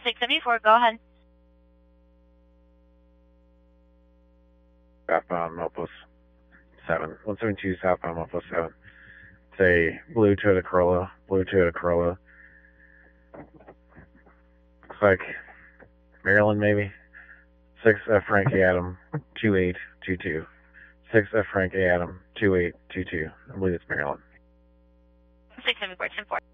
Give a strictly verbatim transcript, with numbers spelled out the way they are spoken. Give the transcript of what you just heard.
six seventy-four, go ahead. Southbound Milpost seven. one seventy-two southbound Milpost seven. It's a blue Toyota Corolla. Blue Toyota Corolla. Looks like Maryland, maybe. six F Frank Adam two eight two two. six F Frank Adam two eight two two. I believe it's Maryland. six seventy-four, ten four.